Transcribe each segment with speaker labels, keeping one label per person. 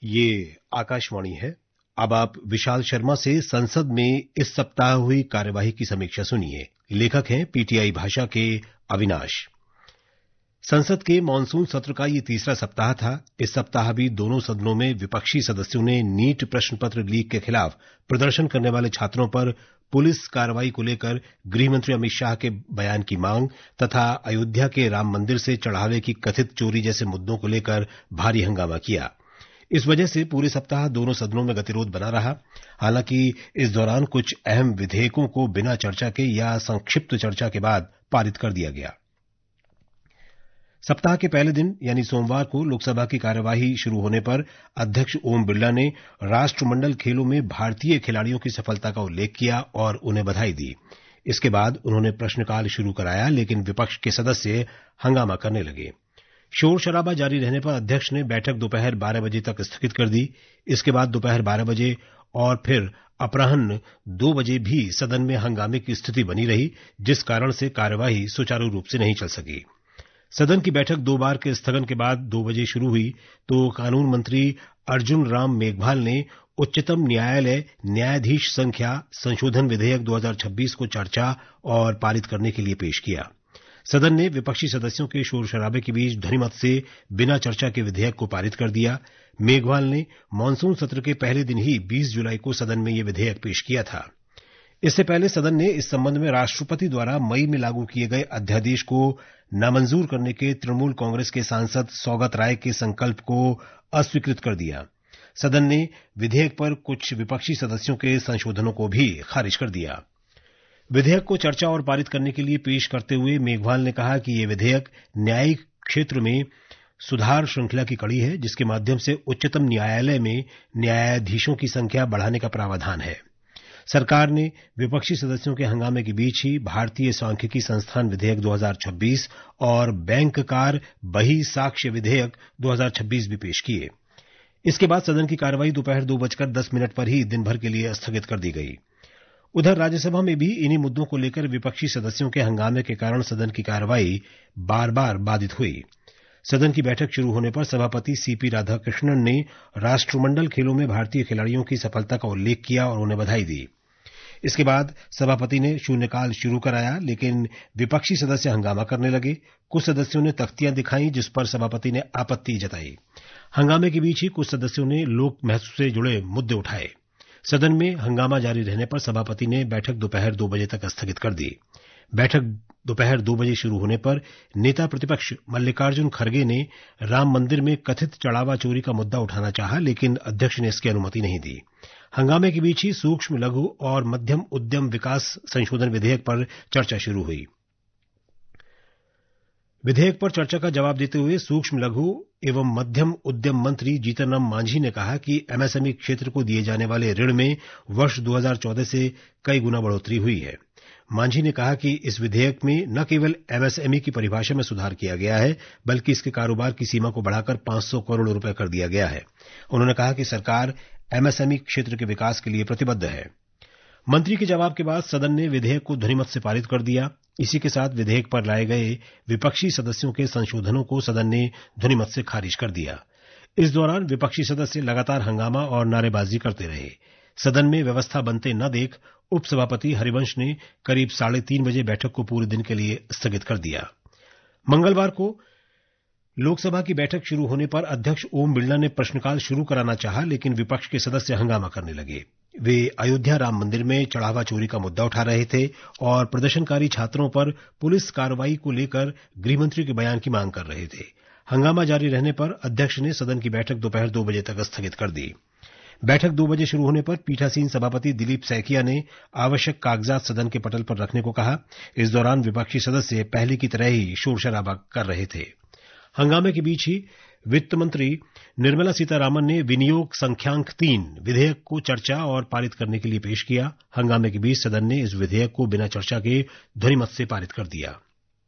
Speaker 1: ये आकाशवाणी है। अब आप विशाल शर्मा से संसद में इस सप्ताह हुई कार्यवाही की समीक्षा सुनिए। लेखक हैं पीटीआई भाषा के अविनाश। संसद के मॉनसून सत्र का ये तीसरा सप्ताह था। इस सप्ताह भी दोनों सदनों में विपक्षी सदस्यों ने नीट प्रश्न पत्र लीक के खिलाफ प्रदर्शन करने वाले छात्रों पर पुलिस कार्रवाई को लेकर गृहमंत्री अमित शाह के बयान की मांग तथा अयोध्या के राम मंदिर से चढ़ावे की कथित चोरी जैसे मुद्दों को लेकर भारी हंगामा किया। इस वजह से पूरे सप्ताह दोनों सदनों में गतिरोध बना रहा। हालांकि इस दौरान कुछ अहम विधेयकों को बिना चर्चा के या संक्षिप्त चर्चा के बाद पारित कर दिया गया। सप्ताह के पहले दिन यानी सोमवार को लोकसभा की कार्यवाही शुरू होने पर अध्यक्ष ओम बिरला ने राष्ट्रमंडल खेलों में भारतीय खिलाड़ियों की सफलता का उल्लेख किया और उन्हें बधाई दी। इसके बाद उन्होंने प्रश्नकाल शुरू कराया, लेकिन विपक्ष के सदस्य हंगामा करने लगे। शोर शराबा जारी रहने पर अध्यक्ष ने बैठक दोपहर 12 बजे तक स्थगित कर दी। इसके बाद दोपहर 12 बजे और फिर अपराह्न 2 बजे भी सदन में हंगामे की स्थिति बनी रही, जिस कारण से कार्यवाही सुचारू रूप से नहीं चल सकी। सदन की बैठक 2 बार के स्थगन के बाद 2 बजे शुरू हुई तो कानून मंत्री अर्जुन राम मेघवाल ने उच्चतम न्यायालय न्यायाधीश संख्या संशोधन विधेयक 2026 को चर्चा और पारित करने के लिए पेश किया। सदन ने विपक्षी सदस्यों के शोर शराबे के बीच ध्वनिमत से बिना चर्चा के विधेयक को पारित कर दिया। मेघवाल ने मानसून सत्र के पहले दिन ही 20 जुलाई को सदन में यह विधेयक पेश किया था। इससे पहले सदन ने इस संबंध में राष्ट्रपति द्वारा मई में लागू किए गए अध्यादेश को नामंजूर करने के तृणमूल कांग्रेस के सांसद सौगत राय के संकल्प को अस्वीकृत कर दिया। सदन ने विधेयक पर कुछ विपक्षी सदस्यों के संशोधनों को भी खारिज कर दिया। विधेयक को चर्चा और पारित करने के लिए पेश करते हुए मेघवाल ने कहा कि यह विधेयक न्यायिक क्षेत्र में सुधार श्रृंखला की कड़ी है, जिसके माध्यम से उच्चतम न्यायालय में न्यायाधीशों की संख्या बढ़ाने का प्रावधान है। सरकार ने विपक्षी सदस्यों के हंगामे के बीच ही भारतीय सांख्यिकी संस्थान विधेयक 2026 और बैंककार बही साक्ष्य विधेयक 2026 भी पेश किए। इसके बाद सदन की कार्यवाही दोपहर 2:10 पर ही दिन भर के लिए स्थगित कर दी गई। उधर राज्यसभा में भी इन्हीं मुद्दों को लेकर विपक्षी सदस्यों के हंगामे के कारण सदन की कार्यवाही बार बार बाधित हुई। सदन की बैठक शुरू होने पर सभापति सीपी राधाकृष्णन ने राष्ट्रमंडल खेलों में भारतीय खिलाड़ियों की सफलता का उल्लेख किया और उन्हें बधाई दी। इसके बाद सभापति ने शून्यकाल शुरू कराया, लेकिन विपक्षी सदस्य हंगामा करने लगे। कुछ सदस्यों ने तख्तियां दिखाई, जिस पर सभापति ने आपत्ति जताई। हंगामे के बीच ही कुछ सदस्यों ने लोक महत्व से जुड़े मुद्दे उठाए। सदन में हंगामा जारी रहने पर सभापति ने बैठक दोपहर 2 बजे तक स्थगित कर दी। बैठक दोपहर 2 बजे शुरू होने पर नेता प्रतिपक्ष मल्लिकार्जुन खड़गे ने राम मंदिर में कथित चढ़ावा चोरी का मुद्दा उठाना चाहा, लेकिन अध्यक्ष ने इसकी अनुमति नहीं दी। हंगामे के बीच ही सूक्ष्म लघु और मध्यम उद्यम विकास संशोधन विधेयक पर चर्चा शुरू हुई। विधेयक पर चर्चा का जवाब देते हुए सूक्ष्म लघु एवं मध्यम उद्यम मंत्री जीतन राम मांझी ने कहा कि एमएसएमई क्षेत्र को दिए जाने वाले ऋण में वर्ष 2014 से कई गुना बढ़ोतरी हुई है। मांझी ने कहा कि इस विधेयक में न केवल एमएसएमई की परिभाषा में सुधार किया गया है, बल्कि इसके कारोबार की सीमा को बढ़ाकर 500 करोड़ रुपए कर दिया गया है। उन्होंने कहा कि सरकार एमएसएमई क्षेत्र के विकास के लिए प्रतिबद्ध है। मंत्री के जवाब के बाद सदन ने विधेयक को ध्वनिमत से पारित कर दिया। इसी के साथ विधेयक पर लाए गए विपक्षी सदस्यों के संशोधनों को सदन ने ध्वनिमत से खारिज कर दिया। इस दौरान विपक्षी सदस्य लगातार हंगामा और नारेबाजी करते रहे। सदन में व्यवस्था बनते न देख उपसभापति हरिवंश ने करीब 3:30 बजे बैठक को पूरे दिन के लिए स्थगित कर दिया। मंगलवार को लोकसभा की बैठक शुरू होने पर अध्यक्ष ओम बिरला ने प्रश्नकाल शुरू कराना चाहा, लेकिन विपक्ष के सदस्य हंगामा करने लगे। वे अयोध्या राम मंदिर में चढ़ावा चोरी का मुद्दा उठा रहे थे और प्रदर्शनकारी छात्रों पर पुलिस कार्रवाई को लेकर गृहमंत्री के बयान की मांग कर रहे थे। हंगामा जारी रहने पर अध्यक्ष ने सदन की बैठक दोपहर 2 बजे तक स्थगित कर दी। बैठक 2 बजे शुरू होने पर पीठासीन सभापति दिलीप सैकिया ने आवश्यक कागजात सदन के पटल पर रखने को कहा। इस दौरान विपक्षी सदस्य पहले की तरह ही शोर शराबा कर रहे थे। हंगामे के बीच ही वित्त मंत्री निर्मला सीतारामन ने विनियोग संख्यांक 3 विधेयक को चर्चा और पारित करने के लिए पेश किया। हंगामे के बीच सदन ने इस विधेयक को बिना चर्चा के ध्वनिमत से पारित कर दिया।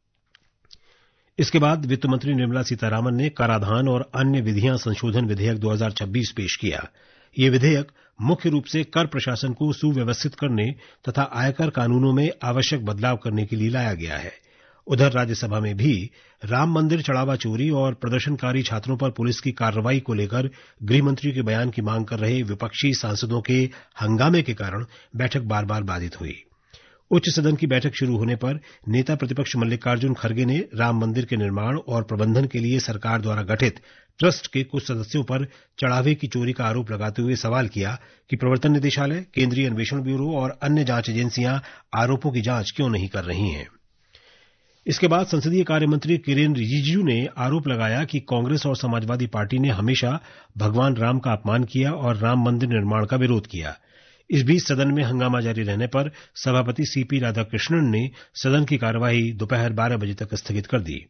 Speaker 1: इसके बाद वित्त मंत्री निर्मला सीतारामन ने कराधान और अन्य विधियां संशोधन विधेयक 2026 पेश किया। ये विधेयक मुख्य रूप से कर प्रशासन को सुव्यवस्थित करने तथा आयकर कानूनों में आवश्यक बदलाव करने के लिए लाया गया है। उधर राज्यसभा में भी राम मंदिर चढ़ावा चोरी और प्रदर्शनकारी छात्रों पर पुलिस की कार्रवाई को लेकर गृहमंत्री के बयान की मांग कर रहे विपक्षी सांसदों के हंगामे के कारण बैठक बार बार बाधित हुई। उच्च सदन की बैठक शुरू होने पर नेता प्रतिपक्ष मल्लिकार्जुन खड़गे ने राम मंदिर के निर्माण और प्रबंधन के लिए सरकार द्वारा गठित ट्रस्ट के कुछ सदस्यों पर चढ़ावे की चोरी का आरोप लगाते हुए सवाल किया कि प्रवर्तन निदेशालय, केंद्रीय अन्वेषण ब्यूरो और अन्य जांच एजेंसियां आरोपों की जांच क्यों नहीं कर रही हैं। इसके बाद संसदीय कार्य मंत्री किरेन रिजिजू ने आरोप लगाया कि कांग्रेस और समाजवादी पार्टी ने हमेशा भगवान राम का अपमान किया और राम मंदिर निर्माण का विरोध किया। इस बीच सदन में हंगामा जारी रहने पर सभापति सीपी राधाकृष्णन ने सदन की कार्यवाही दोपहर 12 बजे तक स्थगित कर दी।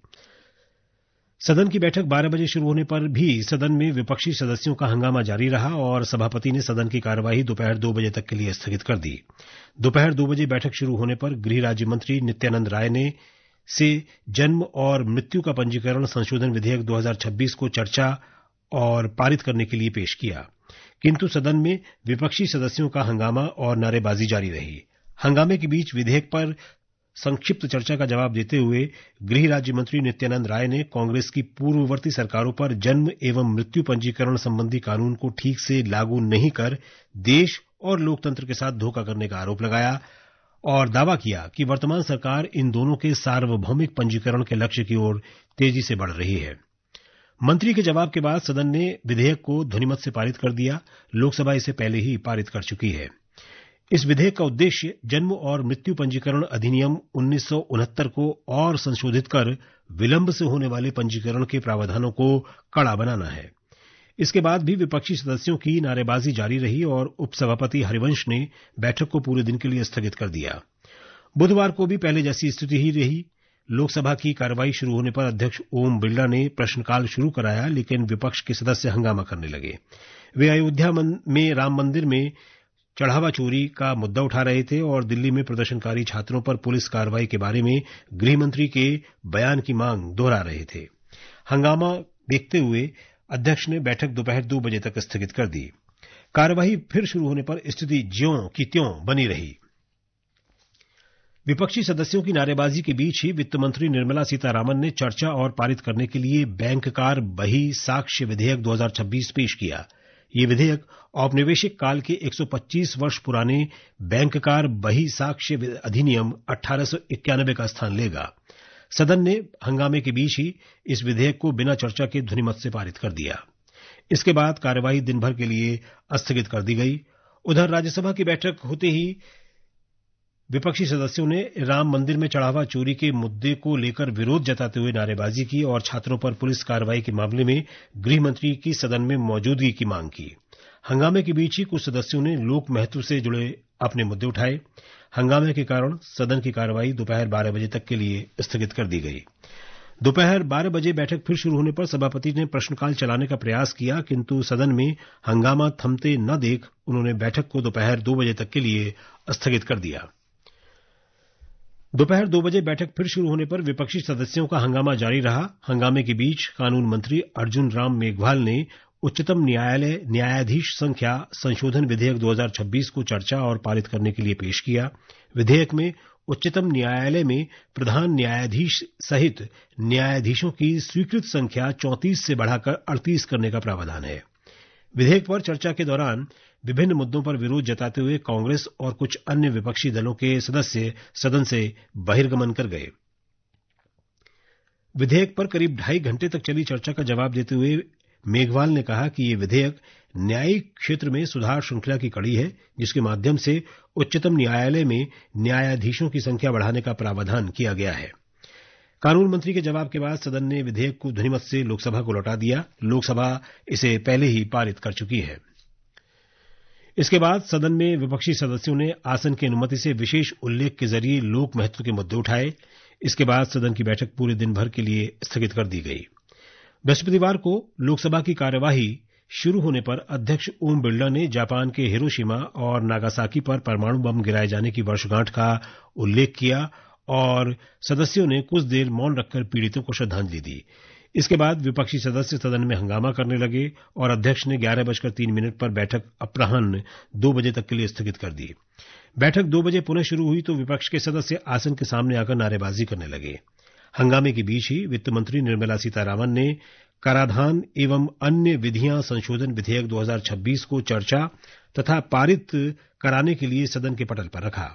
Speaker 1: सदन की बैठक 12 बजे शुरू होने पर भी सदन में विपक्षी सदस्यों का हंगामा जारी रहा और सभापति ने सदन की कार्यवाही दोपहर 2 बजे तक के लिए स्थगित कर दी। दोपहर 2 बजे बैठक शुरू होने पर गृह राज्य मंत्री नित्यानंद राय ने से जन्म और मृत्यु का पंजीकरण संशोधन विधेयक 2026 को चर्चा और पारित करने के लिए पेश किया, किंतु सदन में विपक्षी सदस्यों का हंगामा और नारेबाजी जारी रही। हंगामे के बीच विधेयक पर संक्षिप्त चर्चा का जवाब देते हुए गृह राज्य मंत्री नित्यानंद राय ने कांग्रेस की पूर्ववर्ती सरकारों पर जन्म एवं मृत्यु पंजीकरण संबंधी कानून को ठीक से लागू नहीं कर देश और लोकतंत्र के साथ धोखा करने का आरोप लगाया और दावा किया कि वर्तमान सरकार इन दोनों के सार्वभौमिक पंजीकरण के लक्ष्य की ओर तेजी से बढ़ रही है। मंत्री के जवाब के बाद सदन ने विधेयक को ध्वनिमत से पारित कर दिया। लोकसभा इसे पहले ही पारित कर चुकी है। इस विधेयक का उद्देश्य जन्म और मृत्यु पंजीकरण अधिनियम 1969 को और संशोधित कर विलंब से होने वाले पंजीकरण के प्रावधानों को कड़ा बनाना है। इसके बाद भी विपक्षी सदस्यों की नारेबाजी जारी रही और उपसभापति हरिवंश ने बैठक को पूरे दिन के लिए स्थगित कर दिया। बुधवार को भी पहले जैसी स्थिति ही रही। लोकसभा की कार्रवाई शुरू होने पर अध्यक्ष ओम बिरला ने प्रश्नकाल शुरू कराया, लेकिन विपक्ष के सदस्य हंगामा करने लगे। वे अयोध्या में राम मंदिर में चढ़ावा चोरी का मुद्दा उठा रहे थे और दिल्ली में प्रदर्शनकारी छात्रों पर पुलिस कार्रवाई के बारे में गृहमंत्री के बयान की मांग दोहरा रहे थे। हंगामा देखते हुए अध्यक्ष ने बैठक दोपहर 2 बजे तक स्थगित कर दी। कार्यवाही फिर शुरू होने पर स्थिति ज्यों की त्यों बनी रही। विपक्षी सदस्यों की नारेबाजी के बीच ही वित्त मंत्री निर्मला सीतारामन ने चर्चा और पारित करने के लिए बैंककार बही साक्ष्य विधेयक 2026 पेश किया। ये विधेयक औपनिवेशिक काल के 125 वर्ष पुराने बैंककार बही साक्ष्य अधिनियम 1891 का स्थान लेगा। सदन ने हंगामे के बीच ही इस विधेयक को बिना चर्चा के ध्वनिमत से पारित कर दिया। इसके बाद कार्यवाही दिन भर के लिए स्थगित कर दी गई। उधर राज्यसभा की बैठक होते ही विपक्षी सदस्यों ने राम मंदिर में चढ़ावा चोरी के मुद्दे को लेकर विरोध जताते हुए नारेबाजी की और छात्रों पर पुलिस कार्रवाई के मामले में गृहमंत्री की सदन में मौजूदगी की मांग की। हंगामे के बीच ही कुछ सदस्यों ने लोक महत्व से जुड़े अपने मुद्दे उठाए। हंगामे के कारण सदन की कार्यवाही दोपहर 12 बजे तक के लिए स्थगित कर दी गई। दोपहर 12 बजे बैठक फिर शुरू होने पर सभापति ने प्रश्नकाल चलाने का प्रयास किया, किंतु सदन में हंगामा थमते न देख उन्होंने बैठक को दोपहर 2 बजे तक के लिए स्थगित कर दिया। दोपहर 2 बजे बैठक फिर शुरू होने पर विपक्षी सदस्यों का हंगामा जारी रहा। हंगामे के बीच कानून मंत्री अर्जुन राम मेघवाल ने उच्चतम न्यायालय न्यायाधीश संख्या संशोधन विधेयक 2026 को चर्चा और पारित करने के लिए पेश किया। विधेयक में उच्चतम न्यायालय में प्रधान न्यायाधीश सहित न्यायाधीशों की स्वीकृत संख्या 34 से बढ़ाकर 38 करने का प्रावधान है। विधेयक पर चर्चा के दौरान विभिन्न मुद्दों पर विरोध जताते हुए कांग्रेस और कुछ अन्य विपक्षी दलों के सदस्य सदन से बहिर्गमन कर गए। विधेयक पर करीब 2.5 घंटे तक चली चर्चा का जवाब देते हुए मेघवाल ने कहा कि ये विधेयक न्यायिक क्षेत्र में सुधार श्रृंखला की कड़ी है, जिसके माध्यम से उच्चतम न्यायालय में न्यायाधीशों की संख्या बढ़ाने का प्रावधान किया गया है। कानून मंत्री के जवाब के बाद सदन ने विधेयक को ध्वनिमत से लोकसभा को लौटा दिया। लोकसभा इसे पहले ही पारित कर चुकी है। इसके बाद सदन में विपक्षी सदस्यों ने आसन की अनुमति से विशेष उल्लेख के जरिए लोक महत्व के मुद्दे उठाए। इसके बाद सदन की बैठक पूरे दिन भर के लिए स्थगित कर दी गई। बृहस्पतिवार को लोकसभा की कार्यवाही शुरू होने पर अध्यक्ष ओम बिरला ने जापान के हिरोशिमा और नागासाकी पर परमाणु बम गिराए जाने की वर्षगांठ का उल्लेख किया और सदस्यों ने कुछ देर मौन रखकर पीड़ितों को श्रद्धांजलि दी। इसके बाद विपक्षी सदस्य सदन में हंगामा करने लगे और अध्यक्ष ने 11:03 पर बैठक अपराह्न 2 बजे तक के लिए स्थगित कर दी। बैठक 2 बजे पुनः शुरू हुई तो विपक्ष के सदस्य आसन के सामने आकर नारेबाजी करने लगे। हंगामे के बीच ही वित्त मंत्री निर्मला सीतारामन ने कराधान एवं अन्य विधियां संशोधन विधेयक 2026 को चर्चा तथा पारित कराने के लिए सदन के पटल पर रखा।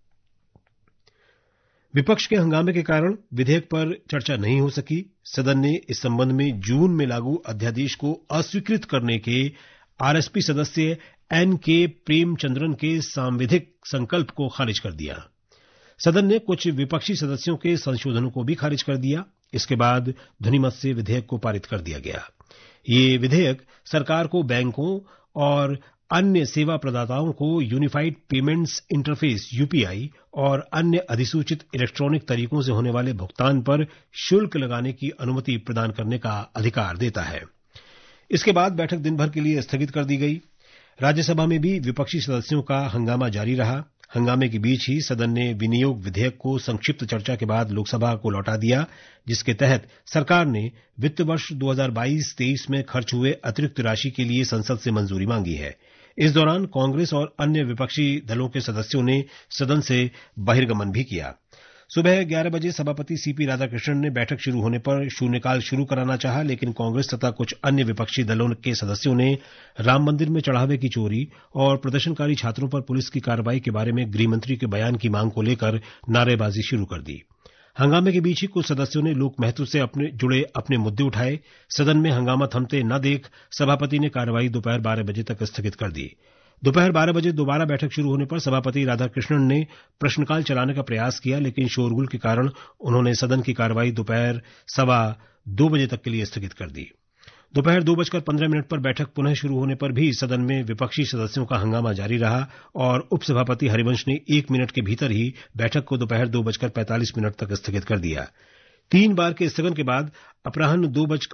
Speaker 1: विपक्ष के हंगामे के कारण विधेयक पर चर्चा नहीं हो सकी। सदन ने इस संबंध में जून में लागू अध्यादेश को अस्वीकृत करने के आरएसपी सदस्य एन.के. प्रेमचंद्रन के सांविधिक संकल्प को खारिज कर दिया। सदन ने कुछ विपक्षी सदस्यों के संशोधनों को भी खारिज कर दिया। इसके बाद ध्वनिमत से विधेयक को पारित कर दिया गया। ये विधेयक सरकार को बैंकों और अन्य सेवा प्रदाताओं को यूनिफाइड पेमेंट्स इंटरफेस यूपीआई और अन्य अधिसूचित इलेक्ट्रॉनिक तरीकों से होने वाले भुगतान पर शुल्क लगाने की अनुमति प्रदान करने का अधिकार देता है। इसके बाद बैठक दिन भर के लिए स्थगित कर दी गई। राज्यसभा में भी विपक्षी सदस्यों का हंगामा जारी रहा। हंगामे के बीच ही सदन ने विनियोग विधेयक को संक्षिप्त चर्चा के बाद लोकसभा को लौटा दिया, जिसके तहत सरकार ने वित्त वर्ष 2022-23 में खर्च हुए अतिरिक्त राशि के लिए संसद से मंजूरी मांगी है। इस दौरान कांग्रेस और अन्य विपक्षी दलों के सदस्यों ने सदन से बहिर्गमन भी किया। सुबह 11 बजे सभापति सीपी राधाकृष्णन ने बैठक शुरू होने पर शून्यकाल शुरू कराना चाहा, लेकिन कांग्रेस तथा कुछ अन्य विपक्षी दलों के सदस्यों ने राम मंदिर में चढ़ावे की चोरी और प्रदर्शनकारी छात्रों पर पुलिस की कार्रवाई के बारे में गृहमंत्री के बयान की मांग को लेकर नारेबाजी शुरू कर दी। हंगामे के बीच ही कुछ सदस्यों ने लोक महत्व से जुड़े अपने मुद्दे उठाए। सदन में हंगामा थमते न देख सभापति ने कार्रवाई दोपहर 12 बजे तक स्थगित कर दी। दोपहर 12 बजे दोबारा बैठक शुरू होने पर सभापति राधाकृष्णन ने प्रश्नकाल चलाने का प्रयास किया, लेकिन शोरगुल के कारण उन्होंने सदन की कार्रवाई दोपहर 1:15 बजे तक के लिए स्थगित कर दी। दोपहर 2:15 पर बैठक पुनः शुरू होने पर भी सदन में विपक्षी सदस्यों का हंगामा जारी रहा और उपसभापति हरिवंश ने 1 मिनट के भीतर ही बैठक को दोपहर 2:45 तक स्थगित कर दिया। 3 बार के स्थगन के बाद अपराह्न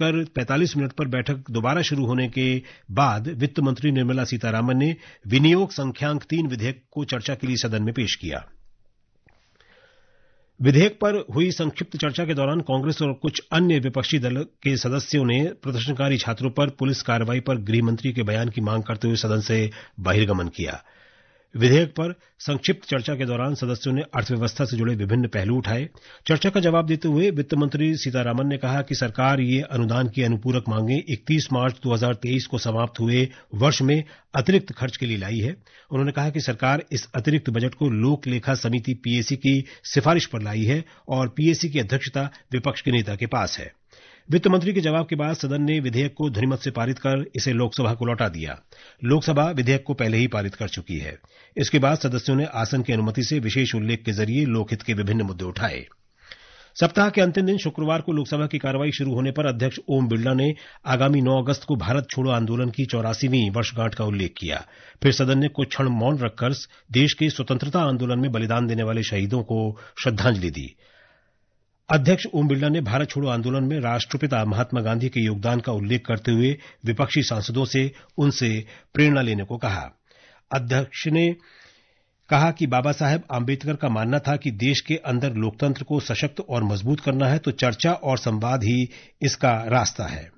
Speaker 1: 2:45 पर बैठक दोबारा शुरू होने के बाद वित्त मंत्री निर्मला सीतारामन ने विनियोग संख्यांक 3 विधेयक को चर्चा के लिए सदन में पेश किया। विधेयक पर हुई संक्षिप्त चर्चा के दौरान कांग्रेस और कुछ अन्य विपक्षी दल के सदस्यों ने प्रदर्शनकारी छात्रों पर पुलिस कार्रवाई पर गृहमंत्री के बयान की मांग करते हुए सदन से बहिर्गमन किया। विधेयक पर संक्षिप्त चर्चा के दौरान सदस्यों ने अर्थव्यवस्था से जुड़े विभिन्न पहलू उठाए। चर्चा का जवाब देते हुए वित्त मंत्री सीतारामन ने कहा कि सरकार ये अनुदान की अनुपूरक मांगें 31 मार्च 2023 को समाप्त हुए वर्ष में अतिरिक्त खर्च के लिए लाई है। उन्होंने कहा कि सरकार इस अतिरिक्त बजट को लोक लेखा समिति पीएसी की सिफारिश पर लाई है और पीएसी की अध्यक्षता विपक्ष के नेता के पास है। वित्त मंत्री के जवाब के बाद सदन ने विधेयक को ध्वनिमत से पारित कर इसे लोकसभा को लौटा दिया। लोकसभा विधेयक को पहले ही पारित कर चुकी है। इसके बाद सदस्यों ने आसन की अनुमति से विशेष उल्लेख के जरिए लोकहित के विभिन्न मुद्दे उठाए। सप्ताह के अंतिम दिन शुक्रवार को लोकसभा की कार्रवाई शुरू होने पर अध्यक्ष ओम बिरला ने आगामी 9 अगस्त को भारत छोड़ो आंदोलन की 84वीं वर्षगांठ का उल्लेख किया। फिर सदन ने कुछ क्षण मौन रखकर देश के स्वतंत्रता आंदोलन में बलिदान देने वाले शहीदों को श्रद्धांजलि दी। अध्यक्ष ओम बिरला ने भारत छोड़ो आंदोलन में राष्ट्रपिता महात्मा गांधी के योगदान का उल्लेख करते हुए विपक्षी सांसदों से उनसे प्रेरणा लेने को कहा। अध्यक्ष ने कहा कि बाबा साहेब आंबेडकर का मानना था कि देश के अंदर लोकतंत्र को सशक्त और मजबूत करना है तो चर्चा और संवाद ही इसका रास्ता है।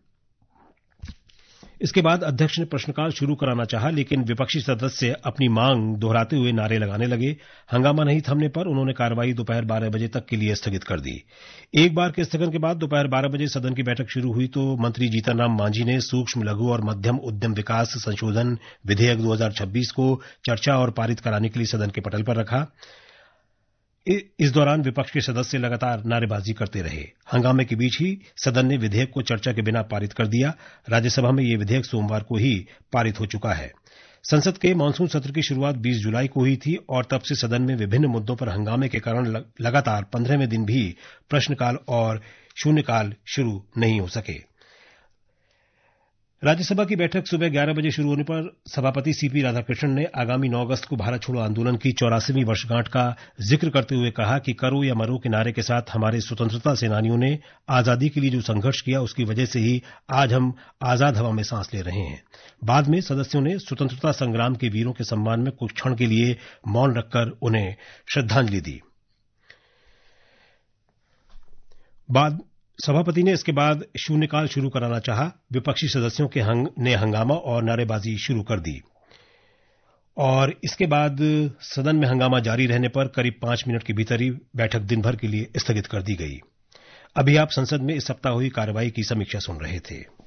Speaker 1: इसके बाद अध्यक्ष ने प्रश्नकाल शुरू कराना चाहा, लेकिन विपक्षी सदस्य अपनी मांग दोहराते हुए नारे लगाने लगे। हंगामा नहीं थमने पर उन्होंने कार्रवाई दोपहर 12 बजे तक के लिए स्थगित कर दी। एक बार के स्थगन के बाद दोपहर 12 बजे सदन की बैठक शुरू हुई तो मंत्री जीतन राम मांझी ने सूक्ष्म लघु और मध्यम उद्यम विकास संशोधन विधेयक 2026 को चर्चा और पारित कराने के लिए सदन के पटल पर रखा। इस दौरान विपक्ष के सदस्य लगातार नारेबाजी करते रहे। हंगामे के बीच ही सदन ने विधेयक को चर्चा के बिना पारित कर दिया। राज्यसभा में यह विधेयक सोमवार को ही पारित हो चुका है। संसद के मानसून सत्र की शुरुआत 20 जुलाई को हुई थी और तब से सदन में विभिन्न मुद्दों पर हंगामे के कारण लगातार 15वें दिन भी प्रश्नकाल और शून्यकाल शुरू नहीं हो सके। राज्यसभा की बैठक सुबह 11 बजे शुरू होने पर सभापति सीपी राधाकृष्णन ने आगामी 9 अगस्त को भारत छोड़ो आंदोलन की 84वीं वर्षगांठ का जिक्र करते हुए कहा कि करो या मरो के नारे के साथ हमारे स्वतंत्रता सेनानियों ने आजादी के लिए जो संघर्ष किया उसकी वजह से ही आज हम आजाद हवा में सांस ले रहे हैं। बाद में सदस्यों ने स्वतंत्रता संग्राम के वीरों के सम्मान में कुछ क्षण के लिए मौन रखकर उन्हें श्रद्धांजलि दी। सभापति ने इसके बाद शून्यकाल शुरू कराना चाहा। विपक्षी सदस्यों ने हंगामा और नारेबाजी शुरू कर दी और इसके बाद सदन में हंगामा जारी रहने पर करीब 5 मिनट के भीतर ही बैठक दिन भर के लिए स्थगित कर दी गई। अभी आप संसद में इस सप्ताह हुई कार्रवाई की समीक्षा सुन रहे थे।